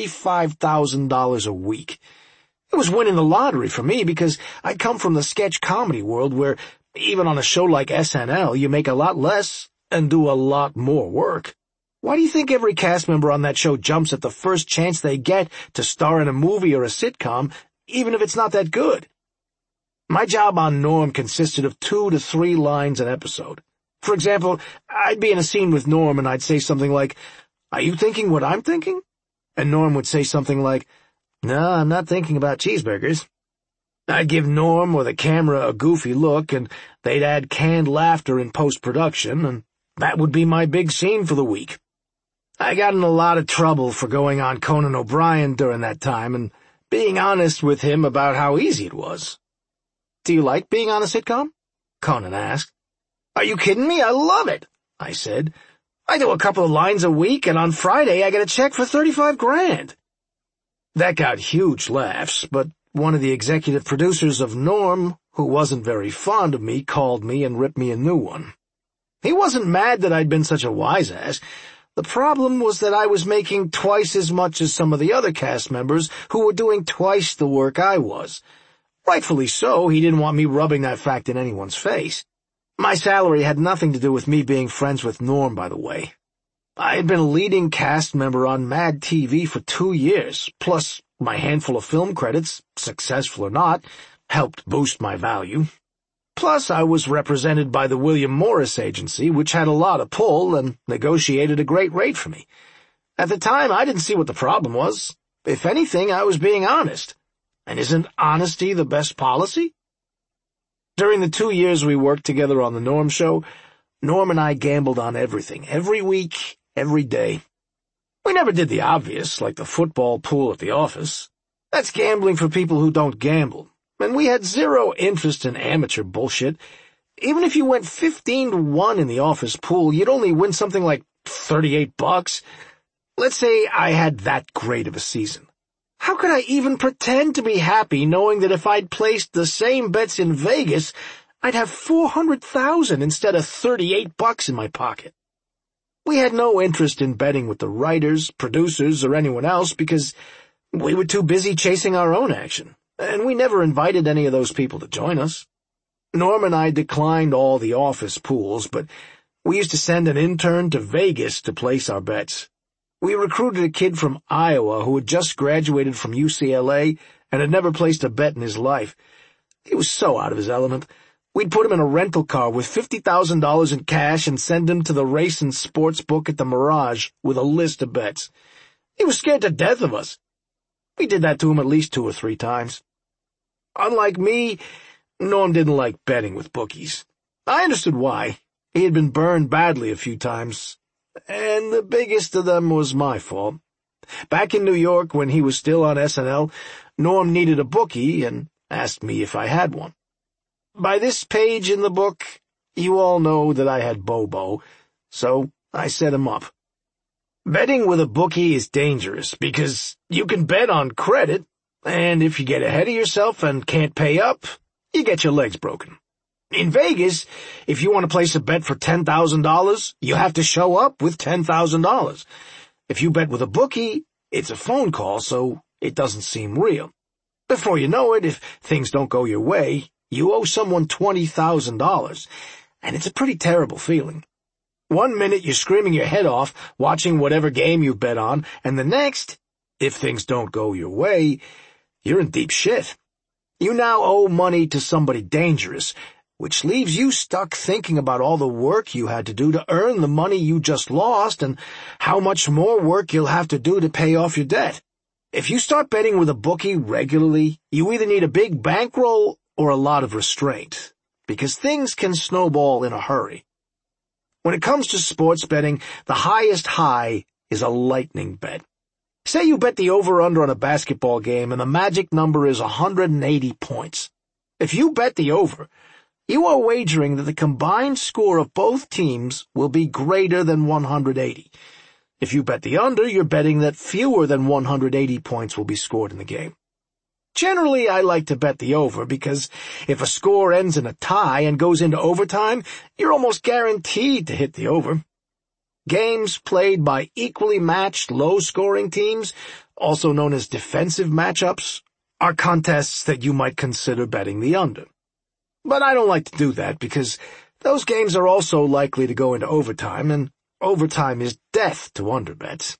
$35,000 a week. It was winning the lottery for me because I come from the sketch comedy world where, even on a show like SNL, you make a lot less and do a lot more work. Why do you think every cast member on that show jumps at the first chance they get to star in a movie or a sitcom, even if it's not that good? My job on Norm consisted of 2 to 3 lines an episode. For example, I'd be in a scene with Norm and I'd say something like, "Are you thinking what I'm thinking?" And Norm would say something like, "No, I'm not thinking about cheeseburgers." I'd give Norm or the camera a goofy look, and they'd add canned laughter in post-production, and that would be my big scene for the week. I got in a lot of trouble for going on Conan O'Brien during that time and being honest with him about how easy it was. "Do you like being on a sitcom?" Conan asked. "Are you kidding me? I love it," I said. "I do a couple of lines a week, and on Friday I get a check for $35 grand. That got huge laughs, but one of the executive producers of Norm, who wasn't very fond of me, called me and ripped me a new one. He wasn't mad that I'd been such a wise-ass. The problem was that I was making twice as much as some of the other cast members who were doing twice the work I was. Rightfully so, he didn't want me rubbing that fact in anyone's face. My salary had nothing to do with me being friends with Norm, by the way. I had been a leading cast member on Mad TV for 2 years, plus my handful of film credits, successful or not, helped boost my value. Plus, I was represented by the William Morris Agency, which had a lot of pull and negotiated a great rate for me. At the time, I didn't see what the problem was. If anything, I was being honest. And isn't honesty the best policy? During the 2 years we worked together on the Norm Show, Norm and I gambled on everything, every week, every day. We never did the obvious, like the football pool at the office. That's gambling for people who don't gamble. And we had zero interest in amateur bullshit. Even if you went 15-1 in the office pool, you'd only win something like $38. Let's say I had that great of a season. How could I even pretend to be happy knowing that if I'd placed the same bets in Vegas, I'd have $400,000 instead of $38 in my pocket? We had no interest in betting with the writers, producers, or anyone else because we were too busy chasing our own action. And we never invited any of those people to join us. Norm and I declined all the office pools, but we used to send an intern to Vegas to place our bets. We recruited a kid from Iowa who had just graduated from UCLA and had never placed a bet in his life. He was so out of his element. We'd put him in a rental car with $50,000 in cash and send him to the race and sports book at the Mirage with a list of bets. He was scared to death of us. We did that to him at least 2 or 3 times. Unlike me, Norm didn't like betting with bookies. I understood why. He had been burned badly a few times, and the biggest of them was my fault. Back in New York, when he was still on SNL, Norm needed a bookie and asked me if I had one. By this page in the book, you all know that I had Bobo, so I set him up. Betting with a bookie is dangerous because you can bet on credit, and if you get ahead of yourself and can't pay up, you get your legs broken. In Vegas, if you want to place a bet for $10,000, you have to show up with $10,000. If you bet with a bookie, it's a phone call, so it doesn't seem real. Before you know it, if things don't go your way, you owe someone $20,000, and it's a pretty terrible feeling. 1 minute you're screaming your head off, watching whatever game you bet on, and the next, if things don't go your way, you're in deep shit. You now owe money to somebody dangerous, which leaves you stuck thinking about all the work you had to do to earn the money you just lost and how much more work you'll have to do to pay off your debt. If you start betting with a bookie regularly, you either need a big bankroll or a lot of restraint, because things can snowball in a hurry. When it comes to sports betting, the highest high is a lightning bet. Say you bet the over-under on a basketball game and the magic number is 180 points. If you bet the over, you are wagering that the combined score of both teams will be greater than 180. If you bet the under, you're betting that fewer than 180 points will be scored in the game. Generally, I like to bet the over because if a score ends in a tie and goes into overtime, you're almost guaranteed to hit the over. Games played by equally matched low-scoring teams, also known as defensive matchups, are contests that you might consider betting the under. But I don't like to do that because those games are also likely to go into overtime, and overtime is death to underbets.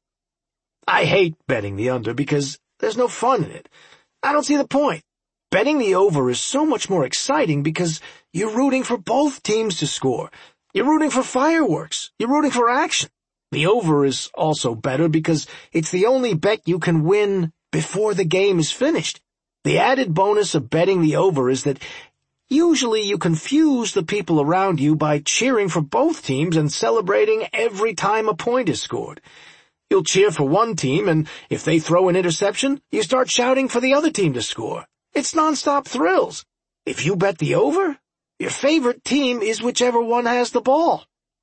I hate betting the under because there's no fun in it. I don't see the point. Betting the over is so much more exciting because you're rooting for both teams to score. You're rooting for fireworks. You're rooting for action. The over is also better because it's the only bet you can win before the game is finished. The added bonus of betting the over is that usually you confuse the people around you by cheering for both teams and celebrating every time a point is scored. You'll cheer for one team, and if they throw an interception, you start shouting for the other team to score. It's nonstop thrills. If you bet the over, your favorite team is whichever one has the ball.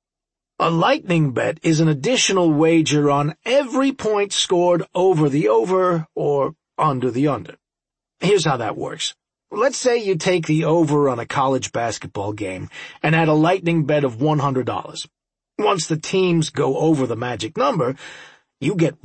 A lightning bet is an additional wager on every point scored over the over or under the under. Here's how that works. Let's say you take the over on a college basketball game and add a lightning bet of $100. Once the teams go over the magic number, you get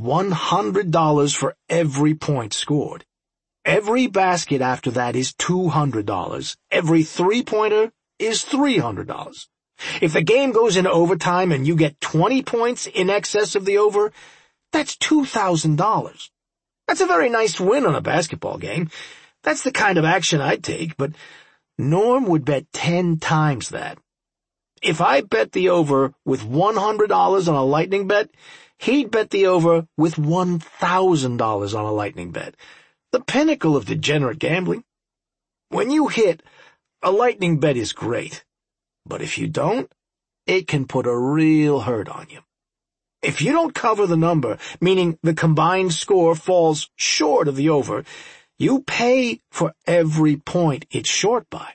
$100 for every point scored. Every basket after that is $200. Every three-pointer is $300. If the game goes into overtime and you get 20 points in excess of the over, that's $2,000. That's a very nice win on a basketball game. That's the kind of action I'd take, but Norm would bet 10 times that. If I bet the over with $100 on a lightning bet, he'd bet the over with $1,000 on a lightning bet. The pinnacle of degenerate gambling. When you hit, a lightning bet is great. But if you don't, it can put a real hurt on you. If you don't cover the number, meaning the combined score falls short of the over, you pay for every point it's short by.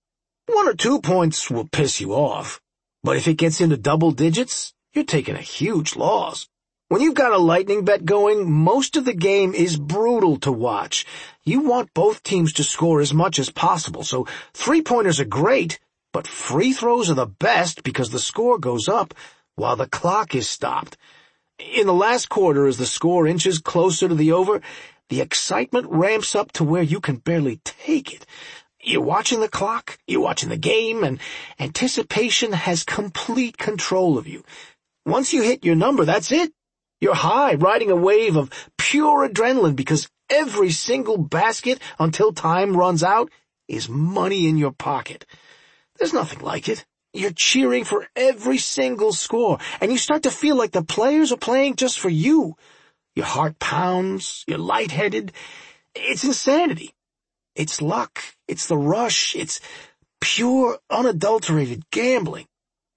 1 or 2 points will piss you off, but if it gets into double digits, you're taking a huge loss. When you've got a lightning bet going, most of the game is brutal to watch. You want both teams to score as much as possible, so three-pointers are great, but free throws are the best because the score goes up while the clock is stopped. In the last quarter, as the score inches closer to the over, the excitement ramps up to where you can barely take it. You're watching the clock, you're watching the game, and anticipation has complete control of you. Once you hit your number, that's it. You're high, riding a wave of pure adrenaline because every single basket until time runs out is money in your pocket. There's nothing like it. You're cheering for every single score, and you start to feel like the players are playing just for you. Your heart pounds, you're lightheaded. It's insanity. It's luck. It's the rush. It's pure, unadulterated gambling.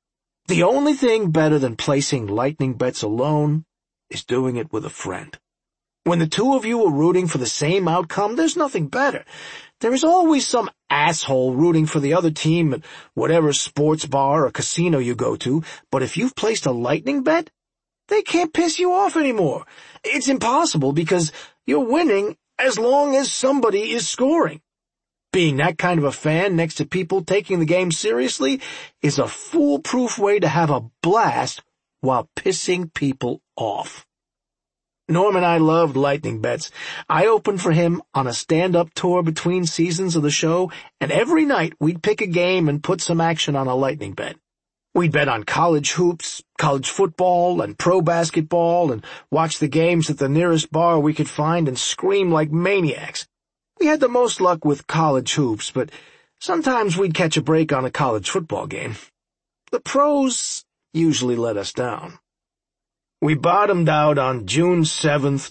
The only thing better than placing lightning bets alone is doing it with a friend. When the two of you are rooting for the same outcome, there's nothing better. There is always some asshole rooting for the other team at whatever sports bar or casino you go to, but if you've placed a lightning bet, they can't piss you off anymore. It's impossible because you're winning as long as somebody is scoring. Being that kind of a fan next to people taking the game seriously is a foolproof way to have a blast while pissing people off. Norm and I loved lightning bets. I opened for him on a stand-up tour between seasons of the show, and every night we'd pick a game and put some action on a lightning bet. We'd bet on college hoops, college football, and pro basketball, and watch the games at the nearest bar we could find and scream like maniacs. We had the most luck with college hoops, but sometimes we'd catch a break on a college football game. The pros usually let us down. We bottomed out on June 7th,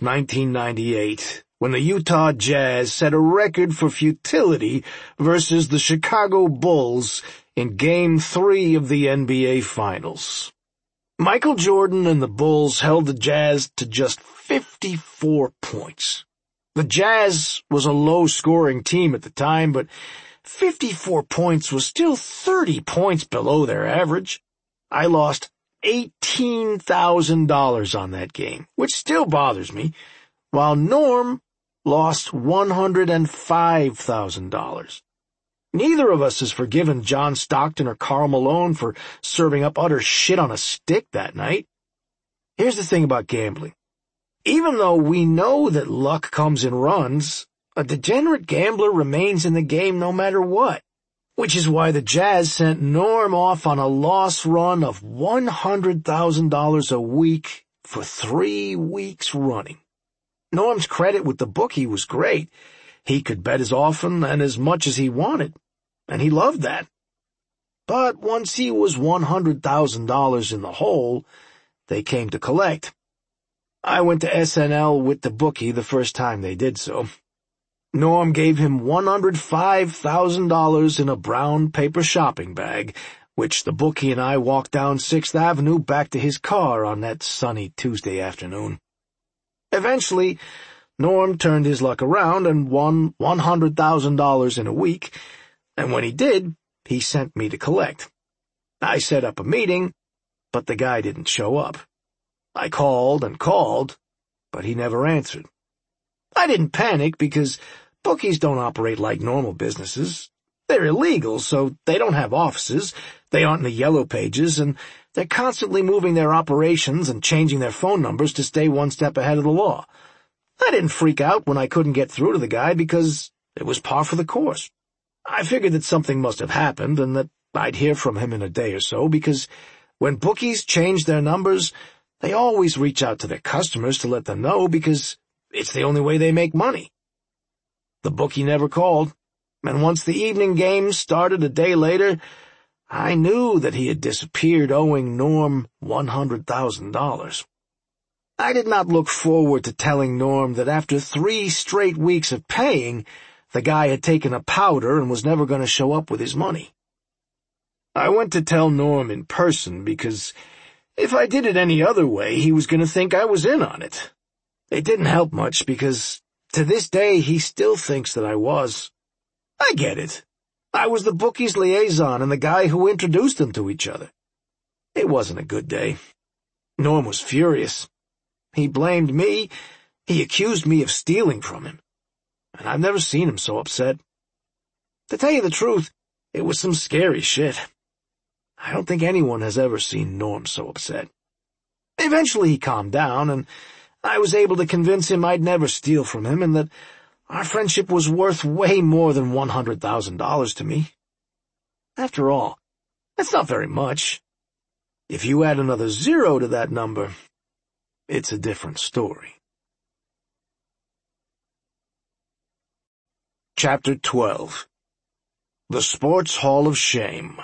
1998, when the Utah Jazz set a record for futility versus the Chicago Bulls in Game 3 of the NBA Finals. Michael Jordan and the Bulls held the Jazz to just 54 points. The Jazz was a low-scoring team at the time, but 54 points was still 30 points below their average. I lost $18,000 on that game, which still bothers me, while Norm lost $105,000. Neither of us has forgiven John Stockton or Karl Malone for serving up utter shit on a stick that night. Here's the thing about gambling. Even though we know that luck comes in runs, a degenerate gambler remains in the game no matter what. Which is why the Jazz sent Norm off on a loss run of $100,000 a week for 3 weeks running. Norm's credit with the bookie was great. He could bet as often and as much as he wanted, and he loved that. But once he was $100,000 in the hole, they came to collect. I went to SNL with the bookie the first time they did so. Norm gave him $105,000 in a brown paper shopping bag, which the bookie and I walked down 6th Avenue back to his car on that sunny Tuesday afternoon. Eventually, Norm turned his luck around and won $100,000 in a week, and when he did, he sent me to collect. I set up a meeting, but the guy didn't show up. I called and called, but he never answered. I didn't panic because bookies don't operate like normal businesses. They're illegal, so they don't have offices, they aren't in the yellow pages, and they're constantly moving their operations and changing their phone numbers to stay one step ahead of the law. I didn't freak out when I couldn't get through to the guy because it was par for the course. I figured that something must have happened and that I'd hear from him in a day or so, because when bookies change their numbers, they always reach out to their customers to let them know because it's the only way they make money. The bookie never called, and once the evening game started a day later, I knew that he had disappeared owing Norm $100,000. I did not look forward to telling Norm that after 3 straight weeks of paying, the guy had taken a powder and was never going to show up with his money. I went to tell Norm in person because if I did it any other way, he was going to think I was in on it. It didn't help much because to this day he still thinks that I was. I get it. I was the bookie's liaison and the guy who introduced them to each other. It wasn't a good day. Norm was furious. He blamed me. He accused me of stealing from him. And I've never seen him so upset. To tell you the truth, it was some scary shit. I don't think anyone has ever seen Norm so upset. Eventually he calmed down, and I was able to convince him I'd never steal from him and that our friendship was worth way more than $100,000 to me. After all, that's not very much. If you add another 0 to that number, it's a different story. Chapter 12. The Sports Hall of Shame.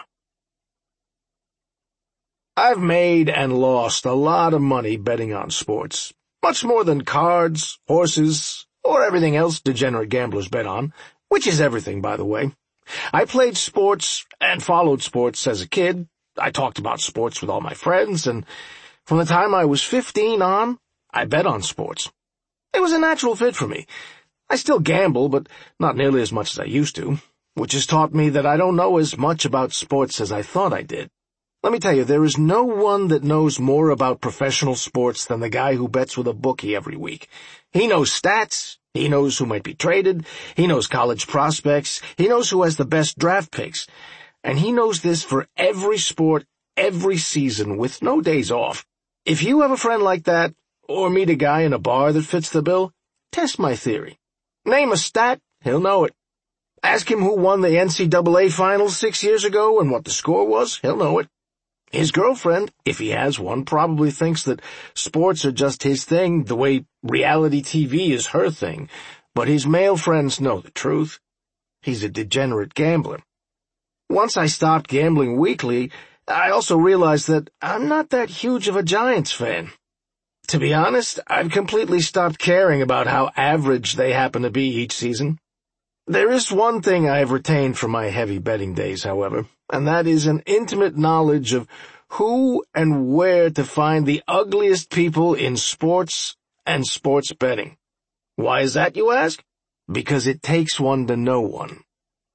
I've made and lost a lot of money betting on sports, much more than cards, horses, or everything else degenerate gamblers bet on, which is everything, by the way. I played sports and followed sports as a kid. I talked about sports with all my friends, and from the time I was 15 on, I bet on sports. It was a natural fit for me. I still gamble, but not nearly as much as I used to, which has taught me that I don't know as much about sports as I thought I did. Let me tell you, there is no one that knows more about professional sports than the guy who bets with a bookie every week. He knows stats, he knows who might be traded, he knows college prospects, he knows who has the best draft picks, and he knows this for every sport, every season, with no days off. If you have a friend like that, or meet a guy in a bar that fits the bill, test my theory. Name a stat, he'll know it. Ask him who won the NCAA finals 6 years ago and what the score was, he'll know it. His girlfriend, if he has one, probably thinks that sports are just his thing, the way reality TV is her thing, but his male friends know the truth. He's a degenerate gambler. Once I stopped gambling weekly, I also realized that I'm not that huge of a Giants fan. To be honest, I've completely stopped caring about how average they happen to be each season. There is one thing I have retained from my heavy betting days, however, and that is an intimate knowledge of who and where to find the ugliest people in sports and sports betting. Why is that, you ask? Because it takes one to know one.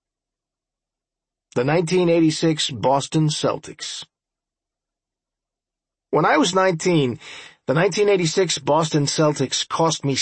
The 1986 Boston Celtics. When I was 19, the 1986 Boston Celtics cost me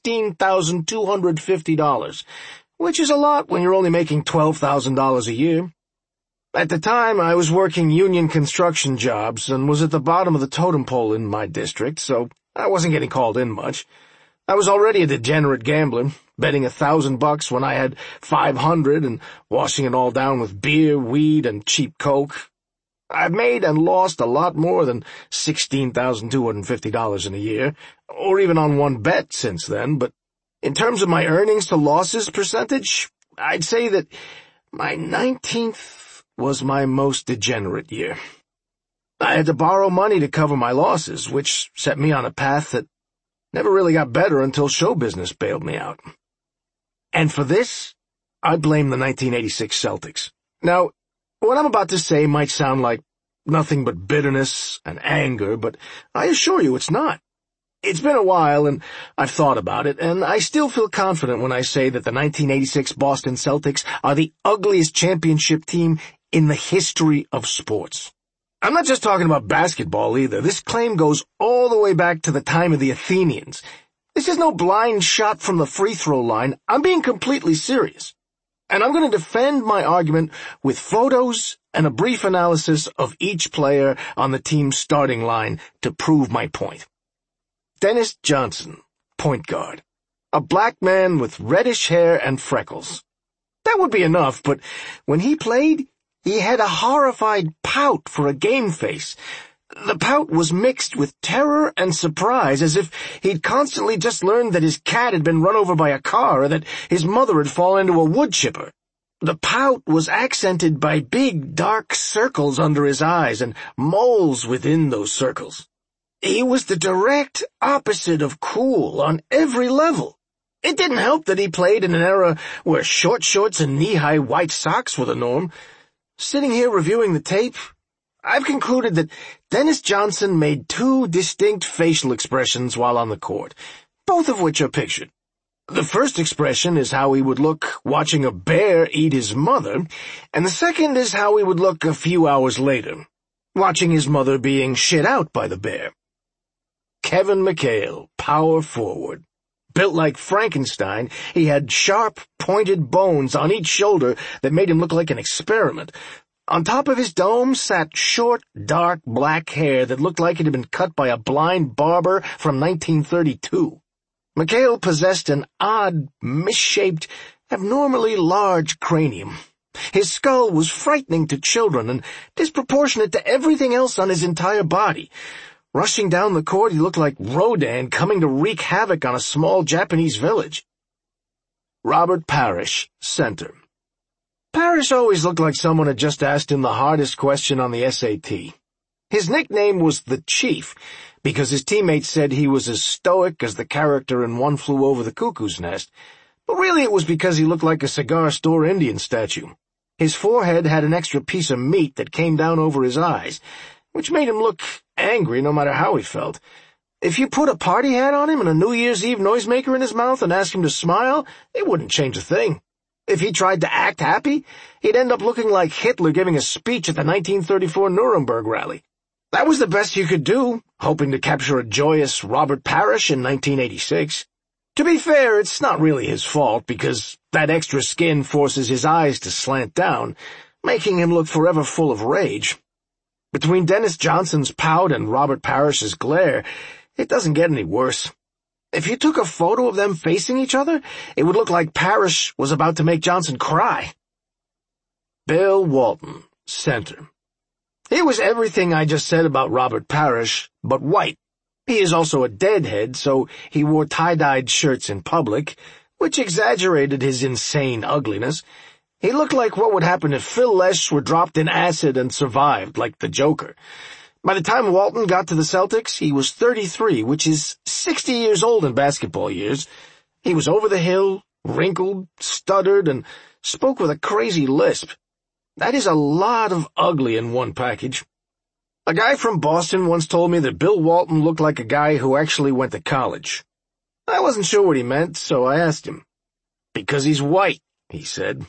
$16,250, which is a lot when you're only making $12,000 a year. At the time, I was working union construction jobs and was at the bottom of the totem pole in my district, so I wasn't getting called in much. I was already a degenerate gambler, betting $1,000 when I had 500 and washing it all down with beer, weed, and cheap coke. I've made and lost a lot more than $16,250 in a year, or even on one bet since then, but in terms of my earnings to losses percentage, I'd say that my 19th was my most degenerate year. I had to borrow money to cover my losses, which set me on a path that never really got better until show business bailed me out. And for this, I blame the 1986 Celtics. Now, What I'm about to say might sound like nothing but bitterness and anger, but I assure you it's not. It's been a while, and I've thought about it, and I still feel confident when I say that the 1986 Boston Celtics are the ugliest championship team in the history of sports. I'm not just talking about basketball either. This claim goes all the way back to the time of the Athenians. This is no blind shot from the free throw line. I'm being completely serious. And I'm going to defend my argument with photos and a brief analysis of each player on the team's starting line to prove my point. Dennis Johnson, point guard. A black man with reddish hair and freckles. That would be enough, but when he played, he had a horrified pout for a game face. The pout was mixed with terror and surprise, as if he'd constantly just learned that his cat had been run over by a car or that his mother had fallen into a wood chipper. The pout was accented by big, dark circles under his eyes and moles within those circles. He was the direct opposite of cool on every level. It didn't help that he played in an era where short shorts and knee-high white socks were the norm. Sitting here reviewing the tape, I've concluded that Dennis Johnson made two distinct facial expressions while on the court, both of which are pictured. The first expression is how he would look watching a bear eat his mother, and the second is how he would look a few hours later, watching his mother being shit out by the bear. Kevin McHale, power forward. Built like Frankenstein, he had sharp, pointed bones on each shoulder that made him look like an experiment. On top of his dome sat short, dark, black hair that looked like it had been cut by a blind barber from 1932. McHale possessed an odd, misshaped, abnormally large cranium. His skull was frightening to children and disproportionate to everything else on his entire body. Rushing down the court, he looked like Rodan coming to wreak havoc on a small Japanese village. Robert Parrish, center. Parrish always looked like someone had just asked him the hardest question on the SAT. His nickname was the Chief, because his teammates said he was as stoic as the character in One Flew Over the Cuckoo's Nest, but really it was because he looked like a cigar store Indian statue. His forehead had an extra piece of meat that came down over his eyes, which made him look angry no matter how he felt. If you put a party hat on him and a New Year's Eve noisemaker in his mouth and asked him to smile, it wouldn't change a thing. If he tried to act happy, he'd end up looking like Hitler giving a speech at the 1934 Nuremberg rally. That was the best you could do, hoping to capture a joyous Robert Parrish in 1986. To be fair, it's not really his fault, because that extra skin forces his eyes to slant down, making him look forever full of rage. Between Dennis Johnson's pout and Robert Parrish's glare, it doesn't get any worse. If you took a photo of them facing each other, it would look like Parrish was about to make Johnson cry. Bill Walton, center. He was everything I just said about Robert Parrish, but white. He is also a deadhead, so he wore tie-dyed shirts in public, which exaggerated his insane ugliness. He looked like what would happen if Phil Lesh were dropped in acid and survived, like the Joker. By the time Walton got to the Celtics, he was 33, which is 60 years old in basketball years. He was over the hill, wrinkled, stuttered, and spoke with a crazy lisp. That is a lot of ugly in one package. A guy from Boston once told me that Bill Walton looked like a guy who actually went to college. I wasn't sure what he meant, so I asked him. "Because he's white," he said.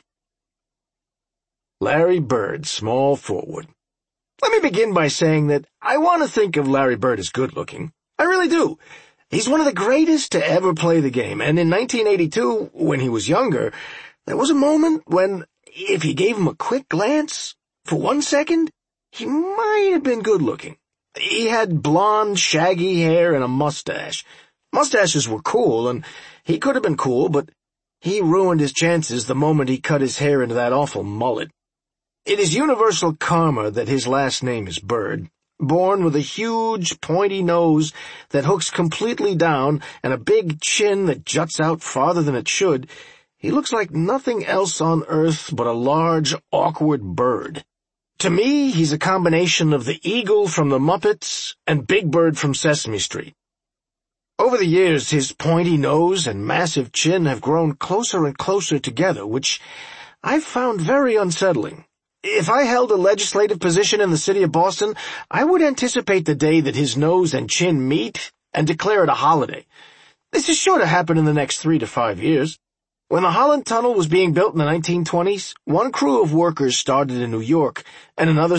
Larry Bird, small forward. Let me begin by saying that I want to think of Larry Bird as good-looking. I really do. He's one of the greatest to ever play the game, and in 1982, when he was younger, there was a moment when, if he gave him a quick glance, for 1 second, he might have been good-looking. He had blonde, shaggy hair and a mustache. Mustaches were cool, and he could have been cool, but he ruined his chances the moment he cut his hair into that awful mullet. It is universal karma that his last name is Bird. Born with a huge, pointy nose that hooks completely down and a big chin that juts out farther than it should, he looks like nothing else on earth but a large, awkward bird. To me, he's a combination of the eagle from the Muppets and Big Bird from Sesame Street. Over the years, his pointy nose and massive chin have grown closer and closer together, which I've found very unsettling. If I held a legislative position in the city of Boston, I would anticipate the day that his nose and chin meet and declare it a holiday. This is sure to happen in the next 3 to 5 years. When the Holland Tunnel was being built in the 1920s, one crew of workers started in New York and another